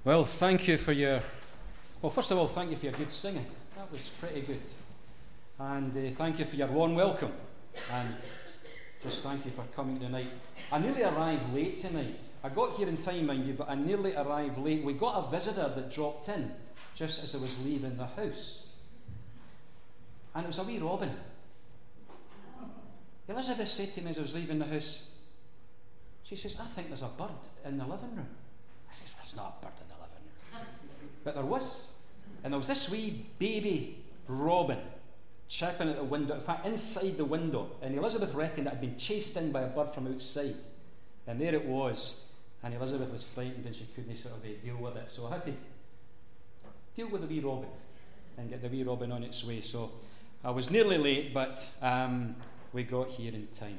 Well, thank you for your... Well, first of all, thank you for your good singing. That was pretty good. And thank you for your warm welcome. And just thank you for coming tonight. I nearly arrived late tonight. I got here in time, mind you, but I nearly arrived late. We got a visitor that dropped in just as I was leaving the house. And it was a wee robin. Elizabeth said to me as I was leaving the house, she says, I think there's a bird in the living room. I says, there's not a bird in the living room. But there was. And there was this wee baby robin chirping at the window. In fact, inside the window. And Elizabeth reckoned it had been chased in by a bird from outside. And there it was. And Elizabeth was frightened and she couldn't sort of deal with it. So I had to deal with the wee robin and get the wee robin on its way. So I was nearly late, but we got here in time.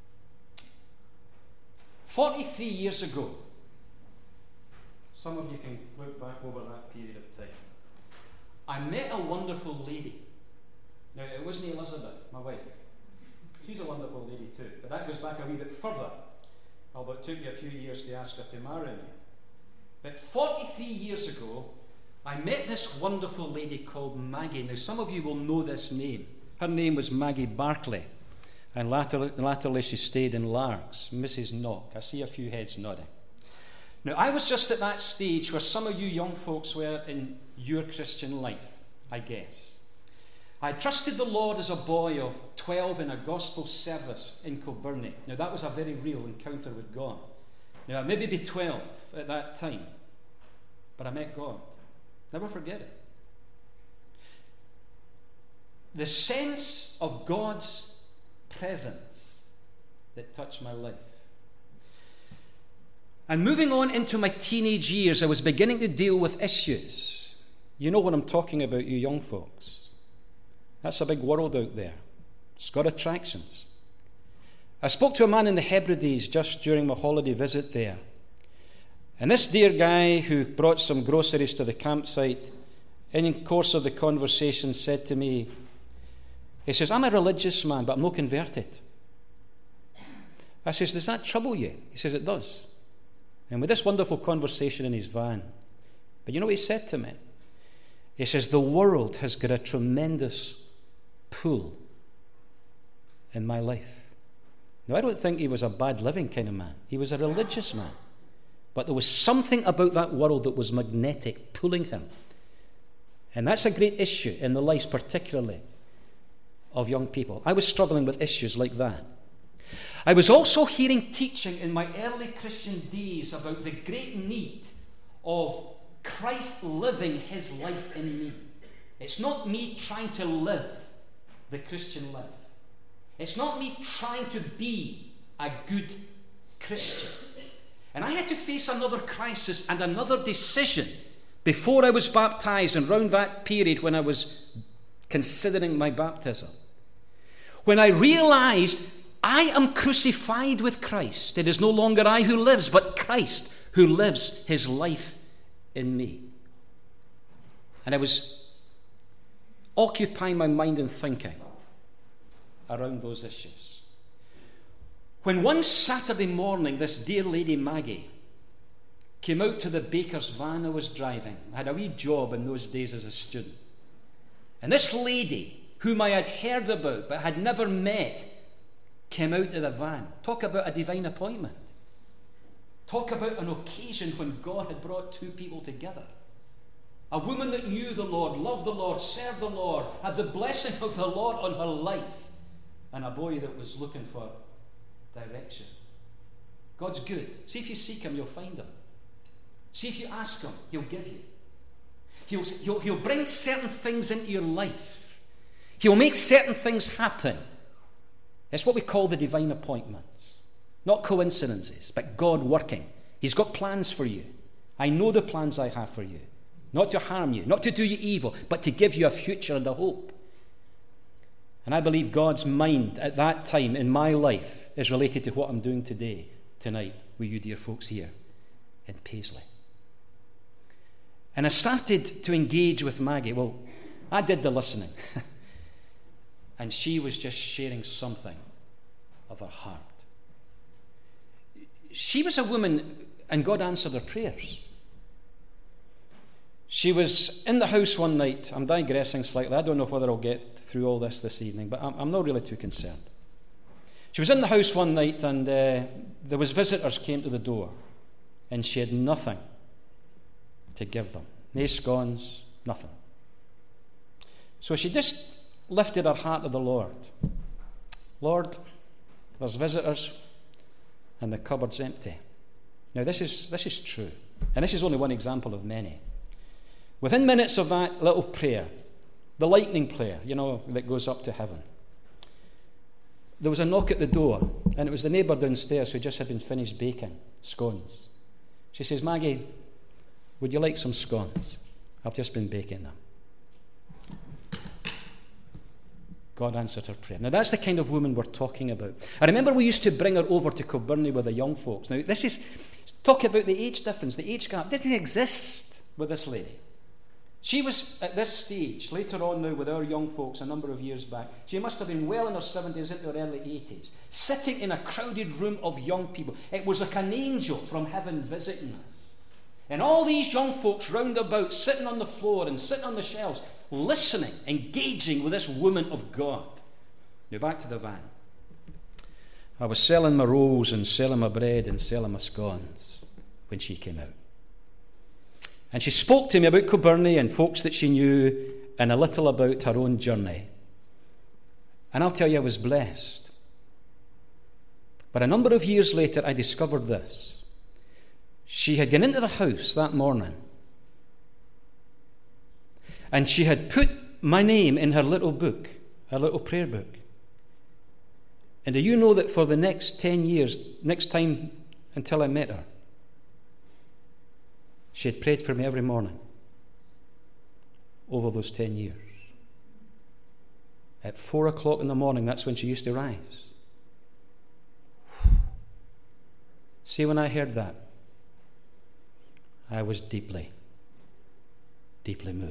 43 years ago, some of you can look back over that period of time, I met a wonderful lady. Now, it wasn't Elizabeth, my wife. She's a wonderful lady too, but that goes back a wee bit further, although it took me a few years to ask her to marry me. But 43 years ago, I met this wonderful lady called Maggie. Now, some of you will know this name. Her name was Maggie Barclay, and latterly she stayed in Largs, Mrs. Knock. I see a few heads nodding. Now, I was just at that stage where some of you young folks were in your Christian life, I guess. I trusted the Lord as a boy of 12 in a gospel service in Kilbirnie. Now, that was a very real encounter with God. Now, I maybe be 12 at that time, but I met God. Never forget it. The sense of God's presence that touched my life. And moving on into my teenage years, I was beginning to deal with issues. You know what I'm talking about, you young folks. That's a big world out there. It's got attractions. I spoke to a man in the Hebrides just during my holiday visit there. And this dear guy who brought some groceries to the campsite, in the course of the conversation, said to me, he says, I'm a religious man, but I'm not converted. I says, does that trouble you? He says, it does. And with this wonderful conversation in his van, but you know what he said to me? He says, the world has got a tremendous pull in my life. Now, I don't think he was a bad living kind of man. He was a religious man. But there was something about that world that was magnetic, pulling him. And that's a great issue in the lives, particularly of young people. I was struggling with issues like that. I was also hearing teaching in my early Christian days about the great need of Christ living his life in me. It's not me trying to live the Christian life. It's not me trying to be a good Christian. And I had to face another crisis and another decision before I was baptized, and around that period when I was considering my baptism. When I realized I am crucified with Christ. It is no longer I who lives, but Christ who lives his life in me. And I was occupying my mind and thinking around those issues. When one Saturday morning, this dear lady Maggie came out to the baker's van I was driving. I had a wee job in those days as a student. And this lady, whom I had heard about but had never met, came out of the van. Talk about a divine appointment. Talk about an occasion when God had brought two people together. A woman that knew the Lord, loved the Lord, served the Lord, had the blessing of the Lord on her life, and a boy that was looking for direction. God's good. See, if you seek him, you'll find him. See, if you ask him, he'll give you. He'll bring certain things into your life. He'll make certain things happen. It's what we call the divine appointments. Not coincidences, but God working. He's got plans for you. I know the plans I have for you. Not to harm you, not to do you evil, but to give you a future and a hope. And I believe God's mind at that time in my life is related to what I'm doing today, tonight, with you dear folks here in Paisley. And I started to engage with Maggie. Well, I did the listening. And she was just sharing something of her heart. She was a woman, and God answered her prayers. She was in the house one night. I'm digressing slightly. I don't know whether I'll get through all this evening, but I'm not really too concerned. She was in the house one night, and there was visitors came to the door, and she had nothing to give them. No scones, nothing. So she just lifted her heart to the Lord. Lord, there's visitors, and the cupboard's empty. Now this is true, and this is only one example of many. Within minutes of that little prayer, the lightning prayer, that goes up to heaven, there was a knock at the door, and it was the neighbour downstairs who just had been finished baking scones. She says, Maggie, would you like some scones? I've just been baking them. God answered her prayer. Now that's the kind of woman we're talking about. I remember we used to bring her over to Kilbirnie with the young folks. Now this is, talk about the age difference, the age gap. It didn't exist with this lady. She was at this stage, later on now with our young folks a number of years back, she must have been well in her 70s into her early 80s, sitting in a crowded room of young people. It was like an angel from heaven visiting us. And all these young folks round about, sitting on the floor and sitting on the shelves, listening, engaging with this woman of God. Now back to the van. I was selling my rolls and selling my bread and selling my scones when she came out. And she spoke to me about Kilbirnie and folks that she knew and a little about her own journey. And I'll tell you, I was blessed. But a number of years later, I discovered this. She had gone into the house that morning, and she had put my name in her little book, her little prayer book. And do you know that for the next 10 years, next time until I met her, she had prayed for me every morning over those 10 years. At 4 o'clock in the morning, that's when she used to rise. See, when I heard that, I was deeply, deeply moved.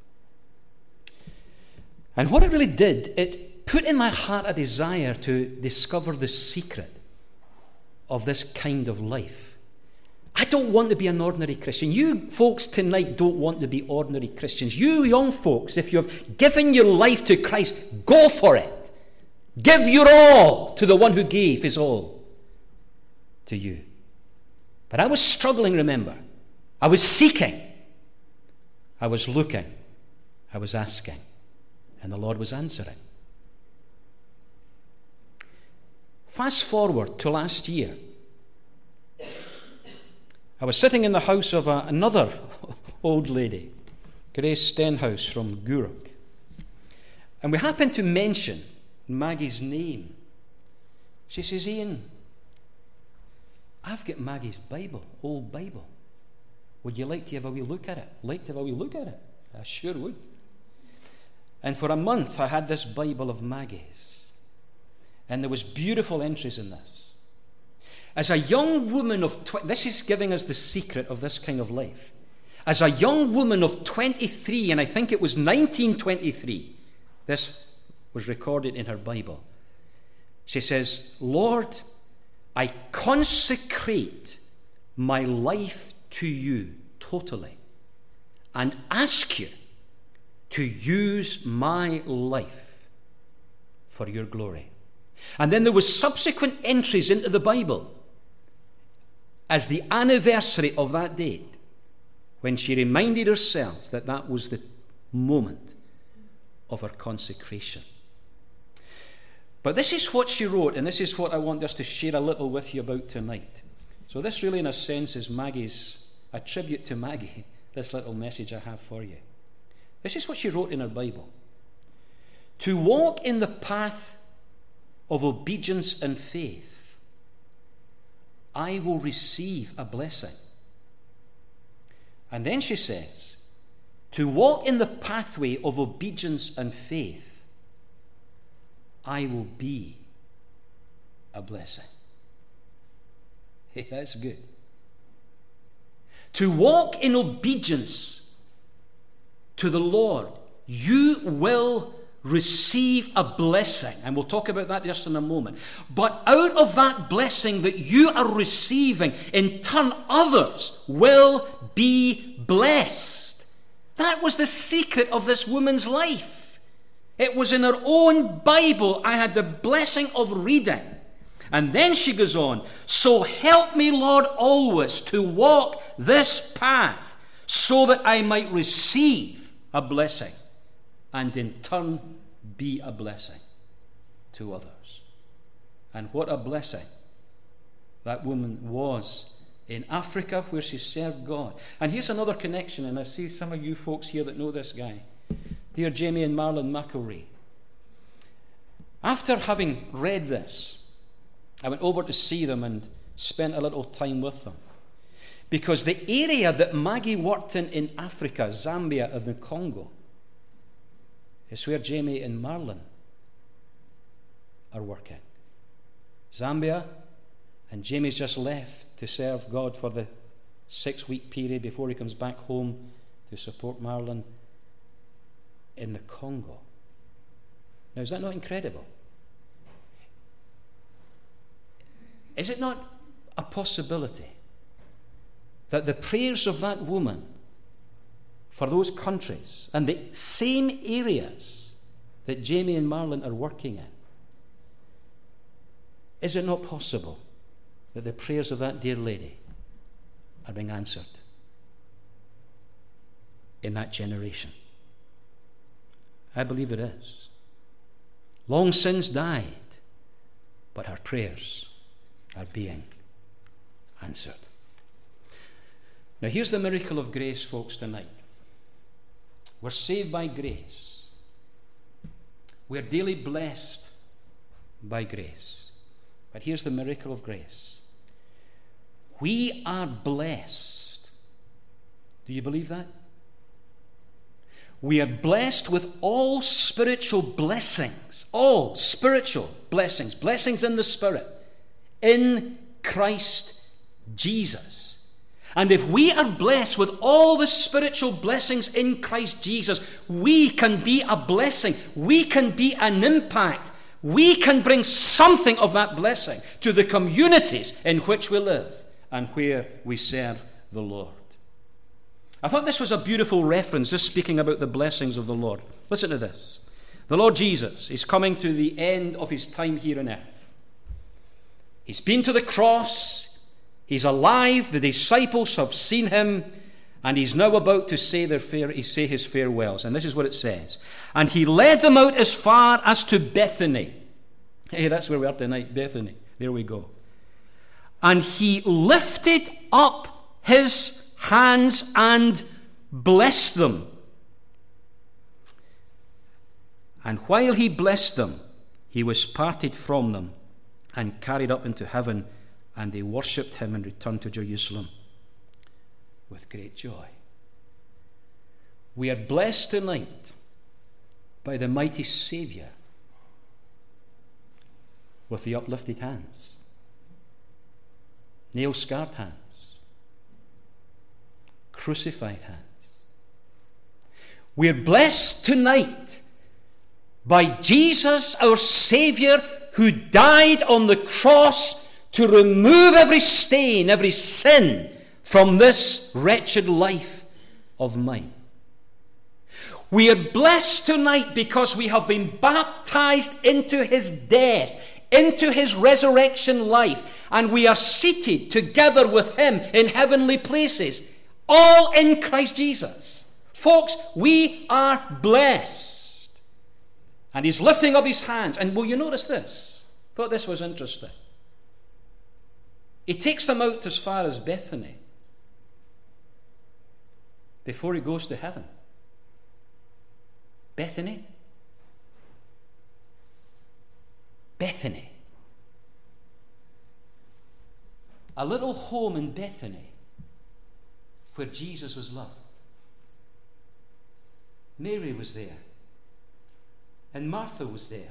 And what it really did, it put in my heart a desire to discover the secret of this kind of life. I don't want to be an ordinary Christian. You folks tonight don't want to be ordinary Christians. You young folks, if you've given your life to Christ, go for it. Give your all to the one who gave his all to you. But I was struggling, remember. I was seeking. I was looking. I was asking. And the Lord was answering. Fast forward to last year. I was sitting in the house of another old lady, Grace Stenhouse from Gourock. And we happened to mention Maggie's name. She says, Ian, I've got Maggie's Bible, old Bible. Would you like to have a wee look at it? I sure would. And for a month I had this Bible of Maggie's. And there was beautiful entries in this. As a young woman of this is giving us the secret of this kind of life. As a young woman of 23, and I think it was 1923, this was recorded in her Bible. She says, Lord, I consecrate my life to you totally and ask you to use my life for your glory. And then there was subsequent entries into the Bible as the anniversary of that date, when she reminded herself that that was the moment of her consecration. But this is what she wrote, and this is what I want us to share a little with you about tonight. So this really, in a sense, is a tribute to Maggie, this little message I have for you. This is what she wrote in her Bible. To walk in the path of obedience and faith, I will receive a blessing. And then she says, to walk in the pathway of obedience and faith, I will be a blessing. Hey, that's good. To walk in obedience to the Lord, you will receive a blessing. And we'll talk about that just in a moment. But out of that blessing that you are receiving, in turn, others will be blessed That was the secret of this woman's life. It was in her own Bible I had the blessing of reading. And then she goes on, so help me, Lord, always to walk this path so that I might receive a blessing and in turn be a blessing to others. And what a blessing that woman was in Africa where she served God. And here's another connection, and I see some of you folks here that know this guy. Dear Jamie and Marlon McElrea. After having read this, I went over to see them and spent a little time with them. Because the area that Maggie worked in Africa, Zambia and the Congo, is where Jamie and Marlon are working. Zambia, and Jamie's just left to serve God for the 6-week period before he comes back home to support Marlon in the Congo. Now, is that not incredible? Is it not a possibility that the prayers of that woman for those countries and the same areas that Jamie and Marlon are working in, is it not possible that the prayers of that dear lady are being answered in that generation? I believe it is. Long since died, but her prayers are being answered. Now here's the miracle of grace, folks, tonight. We're saved by grace. We're daily blessed by grace. But here's the miracle of grace. We are blessed. Do you believe that? We are blessed with all spiritual blessings. All spiritual blessings. Blessings in the Spirit. In Christ Jesus. And if we are blessed with all the spiritual blessings in Christ Jesus, we can be a blessing. We can be an impact. We can bring something of that blessing to the communities in which we live and where we serve the Lord. I thought this was a beautiful reference, just speaking about the blessings of the Lord. Listen to this. The Lord Jesus is coming to the end of his time here on earth. He's been to the cross. He's alive. The disciples have seen him. And he's now about to say his farewells. And this is what it says. And he led them out as far as to Bethany. Hey, that's where we are tonight, Bethany. There we go. And he lifted up his hands and blessed them. And while he blessed them, he was parted from them and carried up into heaven, and they worshipped him and returned to Jerusalem with great joy. We are blessed tonight by the mighty Saviour with the uplifted hands, nail-scarred hands, crucified hands. We are blessed tonight by Jesus, our Saviour, who died on the cross to remove every stain, every sin from this wretched life of mine. We are blessed tonight because we have been baptized into his death, into his resurrection life, and we are seated together with him in heavenly places, all in Christ Jesus. Folks, we are blessed. And he's lifting up his hands, and will you notice this? I thought this was interesting. He takes them out as far as Bethany before he goes to heaven. Bethany? Bethany. A little home in Bethany where Jesus was loved. Mary was there. And Martha was there.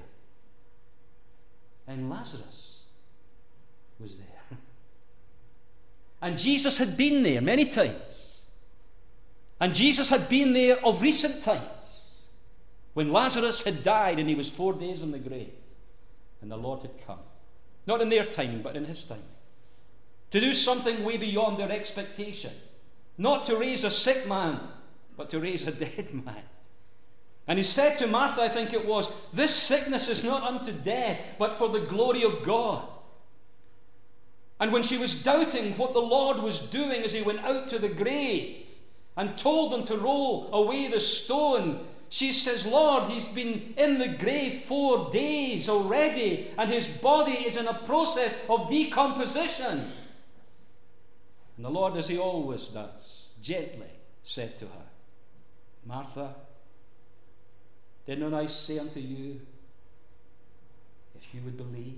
And Lazarus was there. And Jesus had been there many times. And Jesus had been there of recent times when Lazarus had died and he was 4 days in the grave. And the Lord had come. Not in their timing, but in his timing. To do something way beyond their expectation. Not to raise a sick man but to raise a dead man. And he said to Martha, I think it was, this sickness is not unto death, but for the glory of God. And when she was doubting what the Lord was doing as he went out to the grave and told them to roll away the stone, she says, Lord, he's been in the grave 4 days already, and his body is in a process of decomposition. And the Lord, as he always does, gently said to her, Martha, did not I say unto you, if you would believe,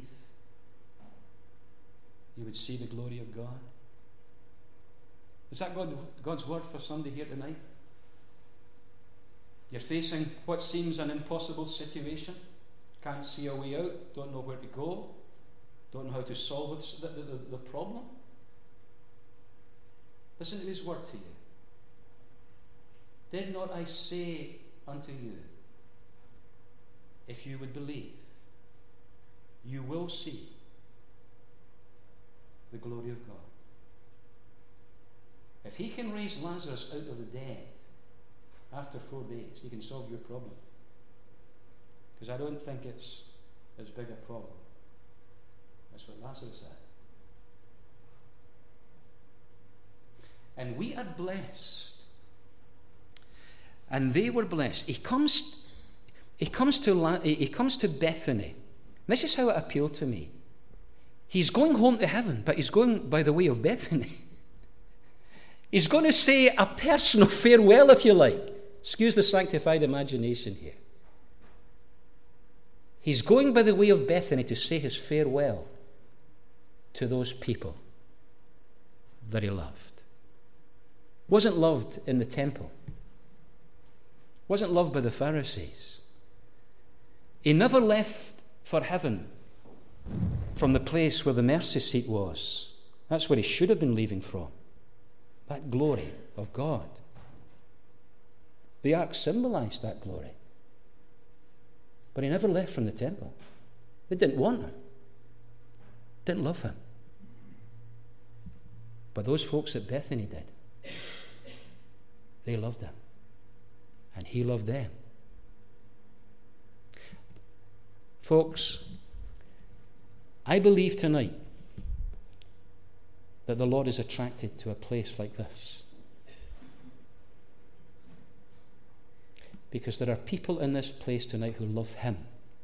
you would see the glory of God? Is that God's word for somebody here tonight? You're facing what seems an impossible situation, can't see a way out, don't know where to go, don't know how to solve the problem. Listen to his word to you. Did not I say unto you, if you would believe, you will see the glory of God. If he can raise Lazarus out of the dead after 4 days, he can solve your problem. Because I don't think it's as big a problem as what Lazarus had. And we are blessed. And they were blessed. He comes to Bethany. This is how it appealed to me. He's going home to heaven, but he's going by the way of Bethany. He's going to say a personal farewell, if you like. Excuse the sanctified imagination here. He's going by the way of Bethany to say his farewell to those people that he loved. Wasn't loved in the temple. Wasn't loved by the Pharisees. He never left for heaven from the place where the mercy seat was. That's where he should have been leaving from. That glory of God. The ark symbolized that glory. But he never left from the temple. They didn't want him. Didn't love him. But those folks at Bethany did. They loved him. And he loved them. Folks, I believe tonight that the Lord is attracted to a place like this. Because there are people in this place tonight who love him,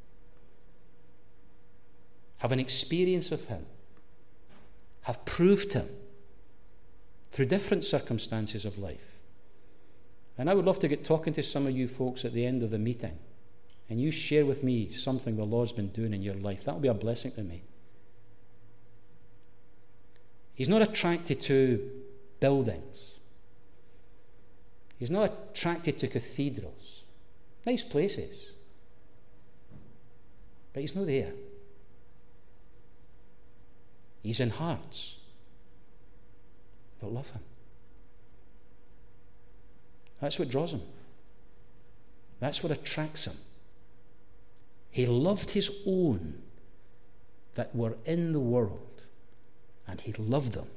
have an experience of him, have proved him through different circumstances of life. And I would love to get talking to some of you folks at the end of the meeting, and you share with me something the Lord's been doing in your life. That will be a blessing to me. He's not attracted to buildings. He's not attracted to cathedrals. Nice places. But he's not there. He's in hearts that love him. That's what draws him. That's what attracts him. He loved his own that were in the world, and he loved them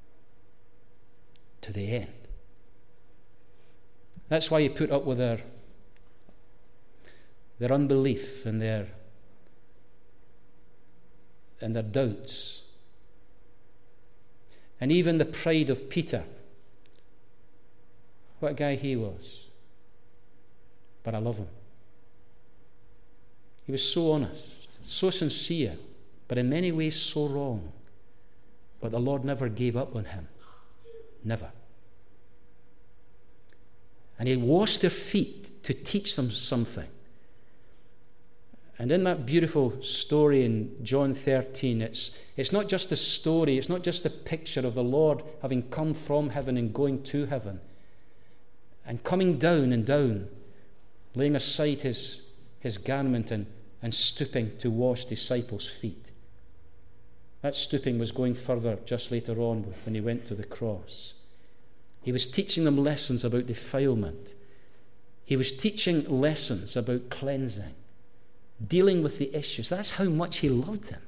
to the end. That's why he put up with their unbelief and their doubts. And even the pride of Peter. What a guy he was. But I love him. He was so honest, so sincere, but in many ways so wrong. But the Lord never gave up on him. Never. And he washed their feet to teach them something. And in that beautiful story in John 13, it's not just the story, it's not just the picture of the Lord having come from heaven and going to heaven, and coming down and down, laying aside his garment and stooping to wash disciples' feet. That stooping was going further just later on when he went to the cross. He was teaching them lessons about defilement. He was teaching lessons about cleansing, dealing with the issues. That's how much he loved them.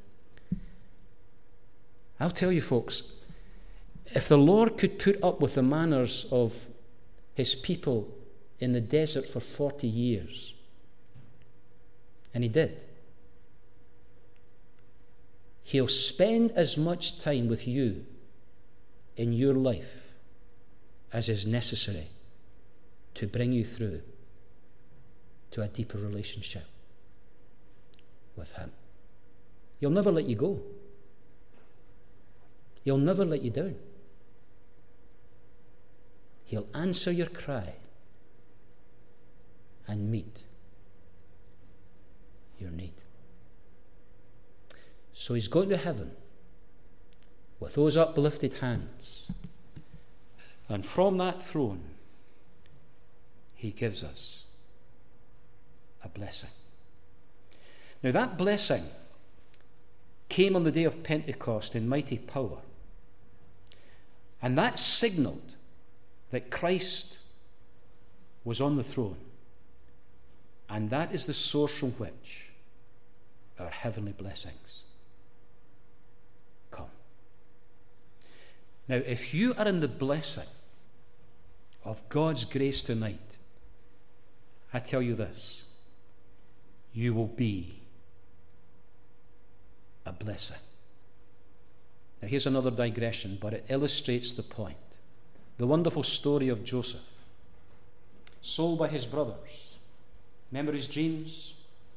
I'll tell you, folks, if the Lord could put up with the manners of his people in the desert for 40 years. And he did. He'll spend as much time with you in your life as is necessary to bring you through to a deeper relationship with him. He'll never let you go. He'll never let you down. He'll answer your cry and meet your need. So he's going to heaven with those uplifted hands. And from that throne, he gives us a blessing. Now that blessing came on the day of Pentecost in mighty power. And that signaled that Christ was on the throne. And that is the source from which our heavenly blessings come. Now, if you are in the blessing of God's grace tonight, I tell you this, you will be a blessing. Now, here's another digression, but it illustrates the point. The wonderful story of Joseph, sold by his brothers. Remember his dreams?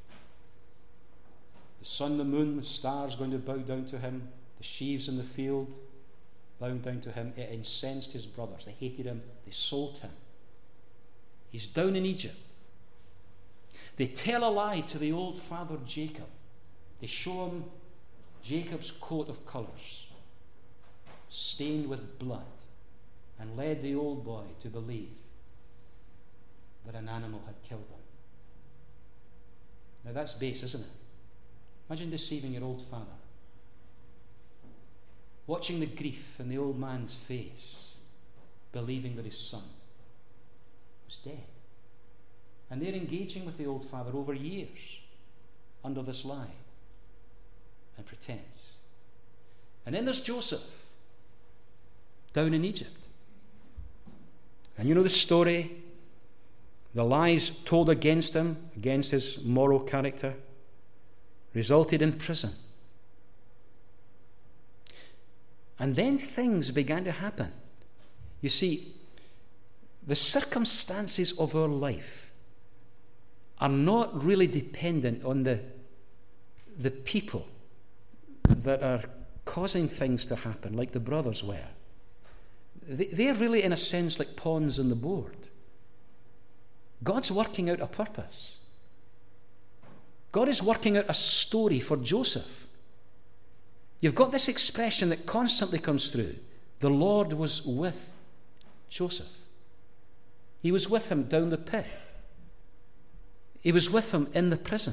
The sun, the moon, the stars going to bow down to him. The sheaves in the field bowing down to him. It incensed his brothers. They hated him. They sold him. He's down in Egypt. They tell a lie to the old father Jacob. They show him Jacob's coat of colours, stained with blood, and led the old boy to believe that an animal had killed him. Now that's base, isn't it? Imagine deceiving your old father, watching the grief in the old man's face, believing that his son was dead. And they're engaging with the old father over years under this lie and pretense. And then there's Joseph down in Egypt. And you know the story. The lies told against him, against his moral character, resulted in prison. And then things began to happen. You see, the circumstances of our life are not really dependent on the people that are causing things to happen, like the brothers were. They're really, in a sense, like pawns on the board. God's working out a purpose. God is working out a story for Joseph. You've got this expression that constantly comes through. The Lord was with Joseph. He was with him down the pit. He was with him in the prison.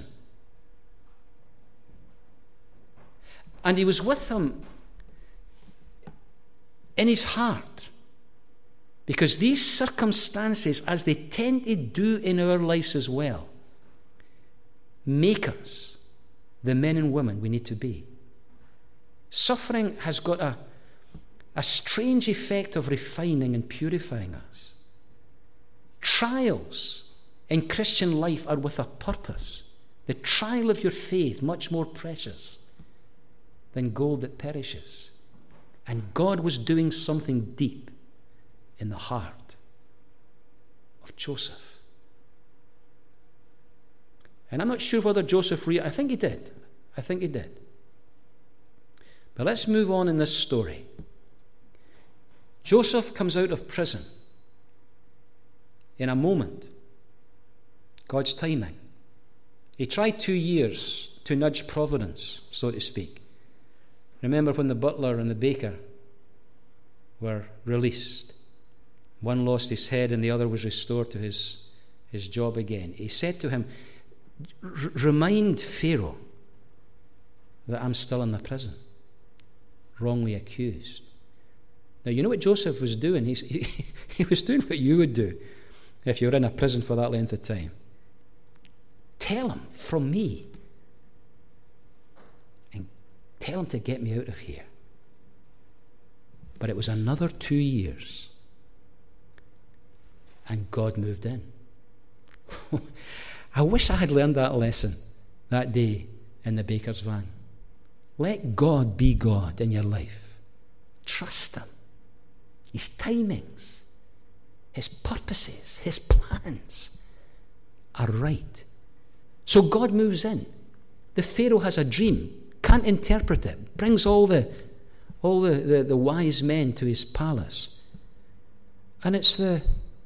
And he was with him in his heart. Because these circumstances, as they tend to do in our lives as well, make us the men and women we need to be. Suffering has got a strange effect of refining and purifying us. Trials in Christian life are with a purpose. The trial of your faith, much more precious than gold that perishes. And God was doing something deep in the heart of Joseph. And I'm not sure whether Joseph I think he did. I think he did. But let's move on in this story. Joseph comes out of prison in a moment. God's timing. He tried 2 years to nudge providence, so to speak. Remember when the butler and the baker were released? One lost his head and the other was restored to his job again. He said to him, remind Pharaoh that I'm still in the prison, wrongly accused. Now, you know what Joseph was doing? He was doing what you would do if you were in a prison for that length of time. Tell him from me, and tell him to get me out of here. But it was another 2 years, and God moved in. I wish I had learned that lesson that day in the baker's van. Let God be God in your life. Trust Him. His timings, His purposes, His plans are right. So God moves in. The Pharaoh has a dream, can't interpret it, brings all the wise men to his palace. And it's the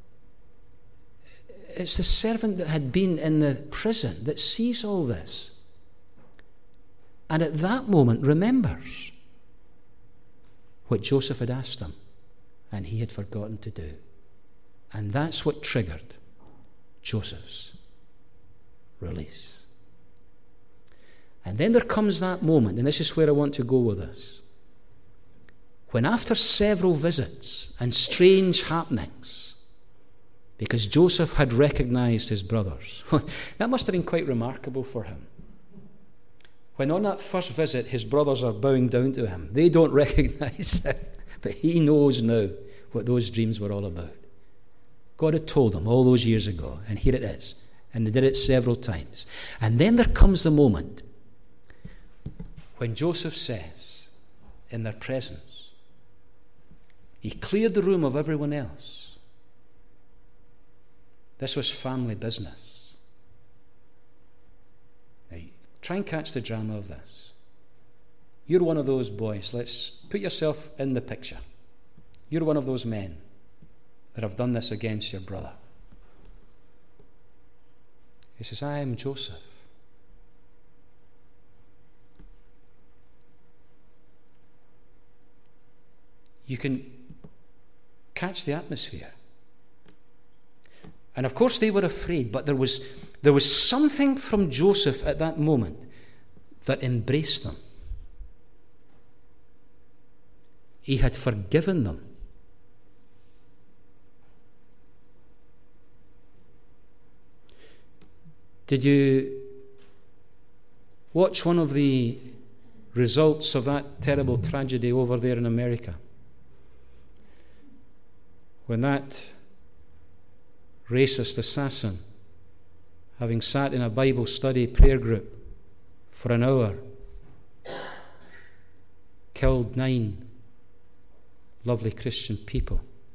servant that had been in the prison that sees all this. And at that moment remembers what Joseph had asked him and he had forgotten to do. And that's what triggered Joseph's release. And then there comes that moment, and this is where I want to go with this, when after several visits and strange happenings, because Joseph had recognized his brothers, that must have been quite remarkable for him. When on that first visit his brothers are bowing down to him, they don't recognize it, but he knows now what those dreams were all about. God had told him all those years ago, and here it is. And they did it several times. And then there comes the moment when Joseph says, in their presence, he cleared the room of everyone else. This was family business. Now, try and catch the drama of this. You're one of those boys. Let's put yourself in the picture. You're one of those men that have done this against your brother. He says, I am Joseph. You can catch the atmosphere. And of course they were afraid, but there was something from Joseph at that moment that embraced them. He had forgiven them. Did you watch one of the results of that terrible tragedy over there in America? When that racist assassin, having sat in a Bible study prayer group for an hour, killed 9 lovely Christian people.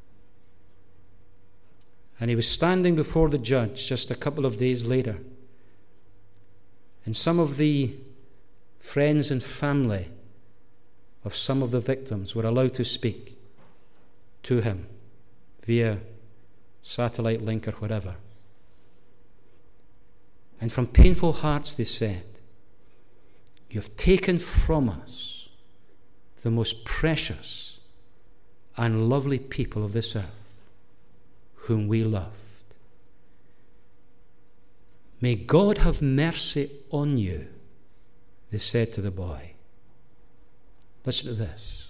And he was standing before the judge just a couple of days later. And some of the friends and family of some of the victims were allowed to speak to him via satellite link or whatever. And from painful hearts they said, you have taken from us the most precious and lovely people of this earth, whom we loved. May God have mercy on you, they said to the boy. Listen to this.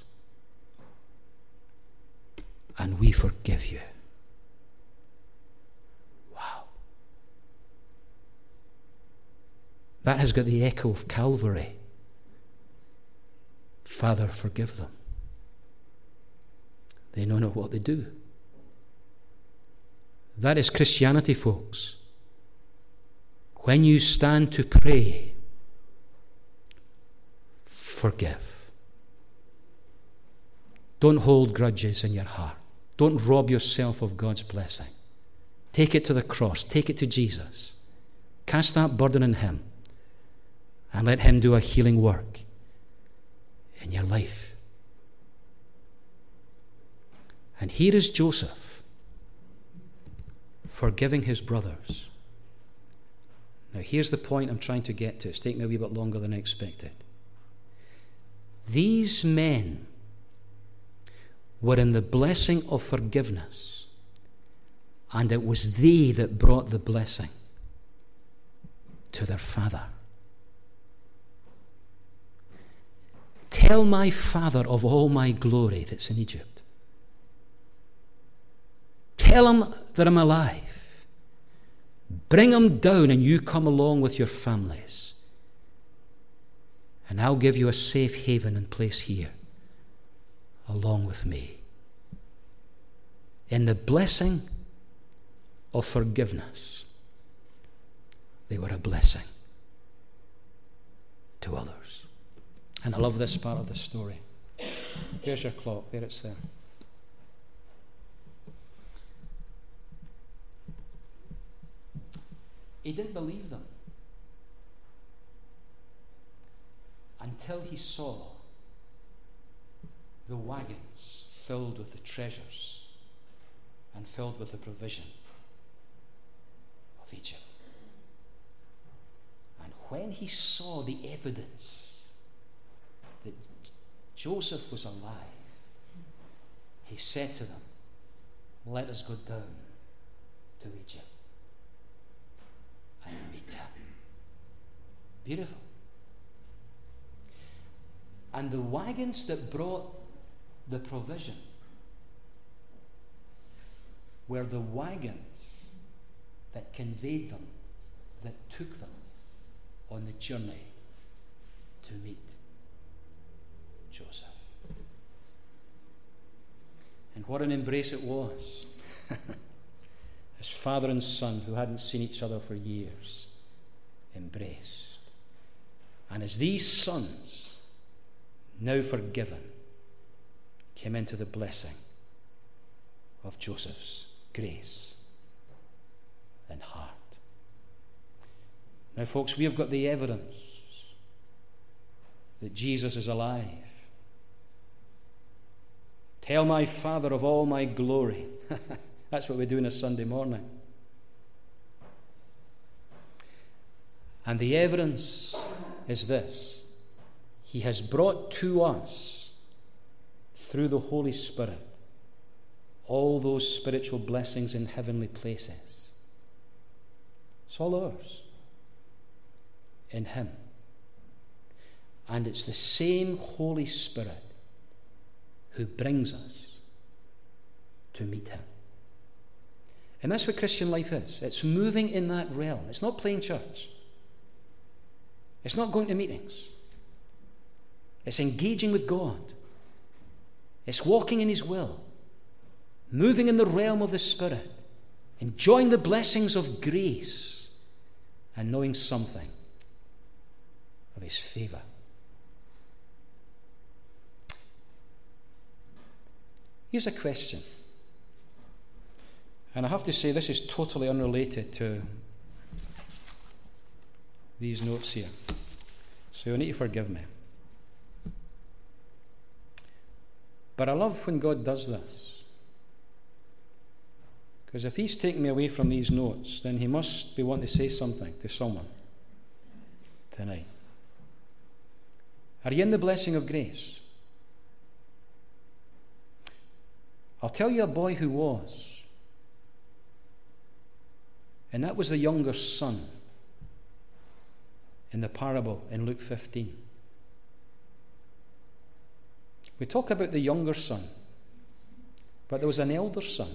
And we forgive you. Wow. That has got the echo of Calvary. Father, forgive them. They know not what they do. That is Christianity, folks. When you stand to pray, forgive. Don't hold grudges in your heart. Don't rob yourself of God's blessing. Take it to the cross. Take it to Jesus. Cast that burden on Him and let Him do a healing work in your life. And here is Joseph forgiving his brothers. Now, here's the point I'm trying to get to. It's taken a wee bit longer than I expected. These men were in the blessing of forgiveness, and it was they that brought the blessing to their father. Tell my father of all my glory that's in Egypt. Tell him that I'm alive. Bring them down and you come along with your families. And I'll give you a safe haven and place here along with me. In the blessing of forgiveness. they were a blessing to others. And I love this part of the story. Here's your clock. There it's there. He didn't believe them until he saw the wagons filled with the treasures and filled with the provision of Egypt. And when he saw the evidence that Joseph was alive, he said to them, "Let us go down to Egypt and meet him." Beautiful. And the wagons that brought the provision were the wagons that conveyed them, that took them on the journey to meet Joseph. And what an embrace it was. As father and son, who hadn't seen each other for years, embraced. And as these sons, now forgiven, came into the blessing of Joseph's grace and heart. Now, folks, we have got the evidence that Jesus is alive. Tell my Father of all my glory. That's what we do on a Sunday morning. And the evidence is this: He has brought to us, through the Holy Spirit, all those spiritual blessings in heavenly places. It's all ours in Him. And it's the same Holy Spirit who brings us to meet Him. And that's what Christian life is. It's moving in that realm. It's not playing church. It's not going to meetings. It's engaging with God. It's walking in His will, moving in the realm of the Spirit, enjoying the blessings of grace, and knowing something of His favour. Here's a question. And I have to say, this is totally unrelated to these notes here. So you'll need to forgive me. But I love when God does this. Because if He's taking me away from these notes, then He must be wanting to say something to someone tonight. Are you in the blessing of grace? I'll tell you a boy who was. And that was the younger son in the parable in Luke 15. We talk about the younger son, but there was an elder son.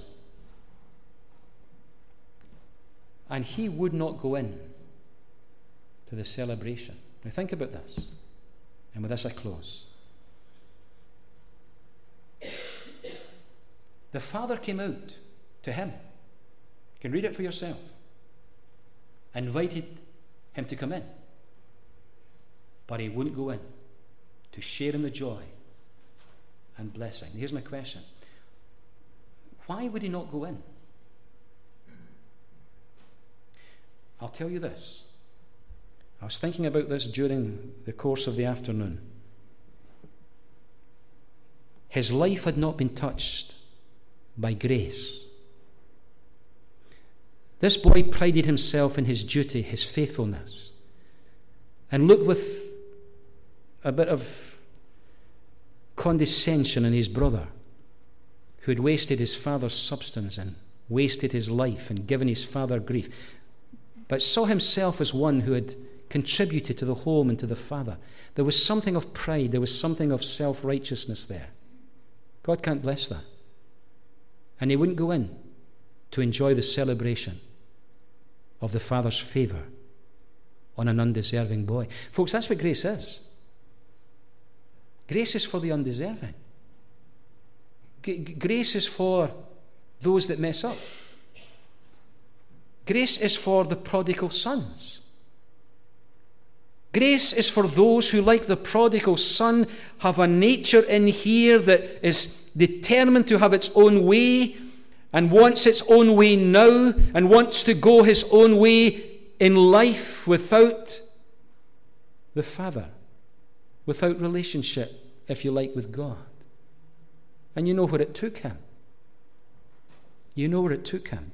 And he would not go in to the celebration. Now think about this. And with this I close. The father came out to him. You can read it for yourself. Invited him to come in. But he wouldn't go in to share in the joy and blessing. Here's my question. Why would he not go in? I'll tell you this. I was thinking about this during the course of the afternoon. His life had not been touched by grace. This boy prided himself in his duty, his faithfulness, and looked with a bit of condescension on his brother, who had wasted his father's substance and wasted his life and given his father grief, but saw himself as one who had contributed to the home and to the father. There was something of pride, there was something of self-righteousness there. God can't bless that. And he wouldn't go in to enjoy the celebration of the Father's favour on an undeserving boy. Folks, that's what grace is. Grace is for the undeserving. Grace is for those that mess up. Grace is for the prodigal sons. Grace is for those who, like the prodigal son, have a nature in here that is determined to have its own way and wants its own way now and wants to go his own way in life without the Father, without relationship, if you like, with God. And you know where it took him. You know where it took him.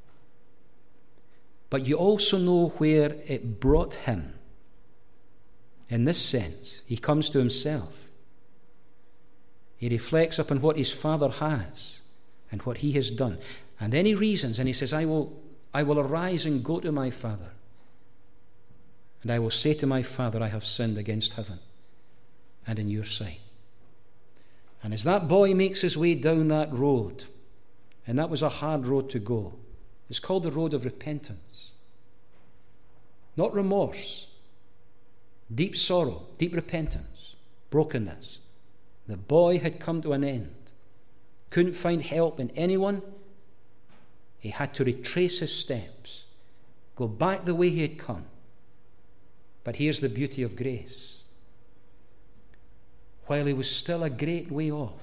But you also know where it brought him. In this sense, he comes to himself. He reflects upon what his Father has and what he has done. And then he reasons and he says, I will arise and go to my Father. And I will say to my Father, I have sinned against heaven and in your sight. And as that boy makes his way down that road, and that was a hard road to go, it's called the road of repentance. Not remorse. Deep sorrow, deep repentance, brokenness. The boy had come to an end. Couldn't find help in anyone. He had to retrace his steps, go back the way he had come. But here's the beauty of grace. While he was still a great way off,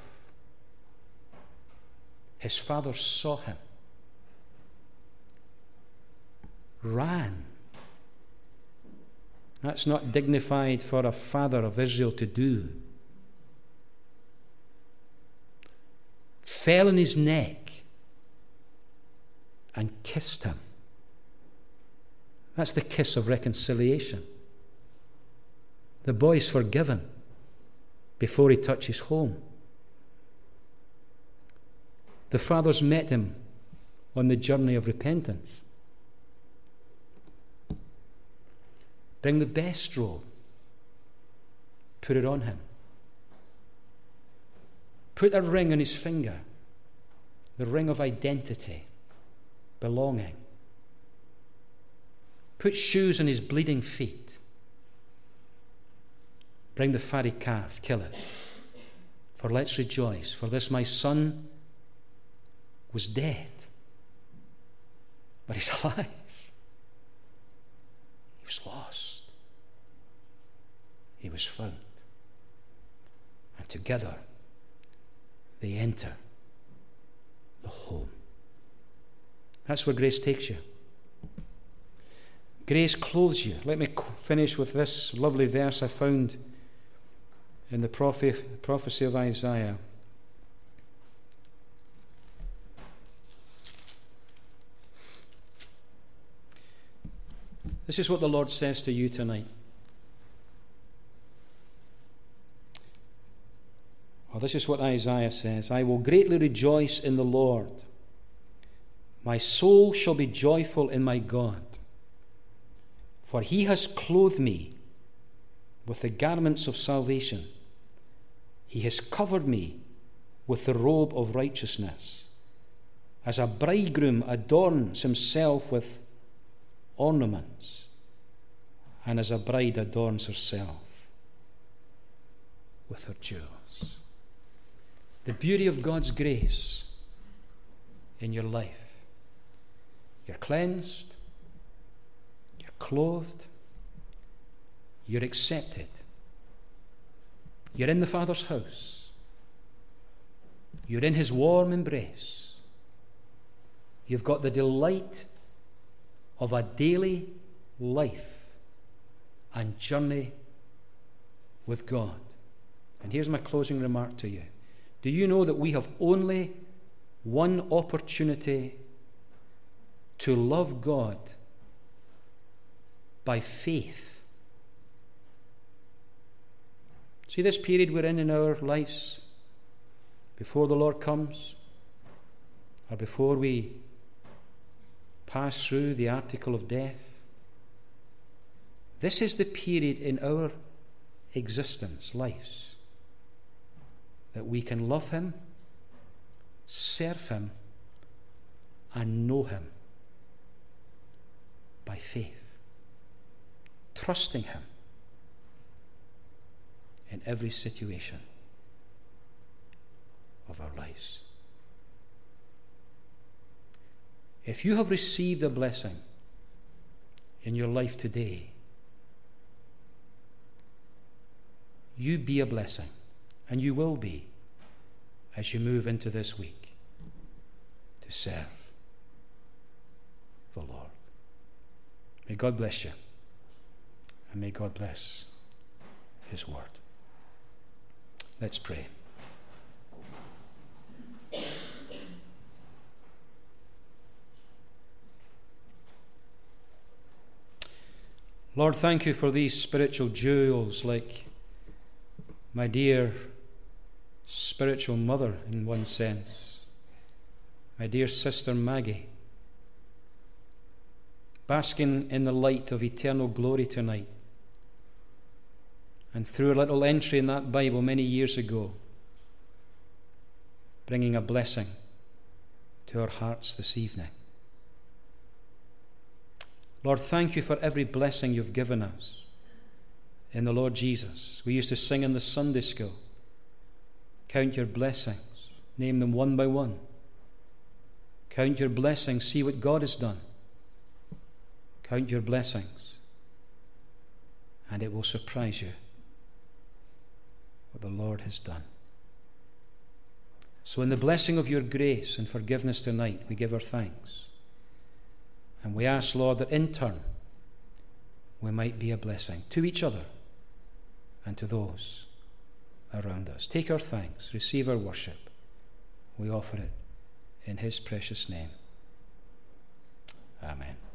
his Father saw him, ran. That's not dignified for a father of Israel to do. Fell on his neck and kissed him. That's the kiss of reconciliation. The boy's forgiven before he touches home. The Father's met him on the journey of repentance. Bring the best robe. Put it on him. Put a ring on his finger. The ring of identity, belonging. Put shoes on his bleeding feet. Bring the fatty calf, kill it. For let's rejoice, for this my son was dead, but he's alive. He was lost. He was found. And together they enter the home. That's where grace takes you. Grace clothes you. Let me finish with this lovely verse I found in the prophecy of Isaiah. This is what the Lord says to you tonight. Well, this is what Isaiah says. I will greatly rejoice in the Lord. My soul shall be joyful in my God. For he has clothed me with the garments of salvation. He has covered me with the robe of righteousness. As a bridegroom adorns himself with ornaments, and as a bride adorns herself with her jewels. The beauty of God's grace in your life. You're cleansed, you're clothed, you're accepted. You're in the Father's house. You're in his warm embrace. You've got the delight of a daily life and journey with God. And here's my closing remark to you. Do you know that we have only one opportunity to love God by faith? See this period we're in our lives before the Lord comes, or before we pass through the article of death? This is the period in our existence, lives, that we can love him, serve him, and know him by faith, trusting him in every situation of our lives. If you have received a blessing in your life today, you be a blessing, and you will be as you move into this week to serve the Lord. May God bless you, and may God bless his word. Let's pray. Lord, thank you for these spiritual jewels, like my dear spiritual mother in one sense, my dear sister Maggie, basking in the light of eternal glory tonight. And through a little entry in that Bible many years ago, bringing a blessing to our hearts this evening. Lord, thank you for every blessing you've given us in the Lord Jesus. We used to sing in the Sunday school, count your blessings, name them one by one. Count your blessings, see what God has done. Count your blessings, and it will surprise you what the Lord has done. So in the blessing of your grace and forgiveness tonight, we give our thanks. And we ask, Lord, that in turn we might be a blessing to each other and to those around us. Take our thanks, receive our worship. We offer it in his precious name. Amen.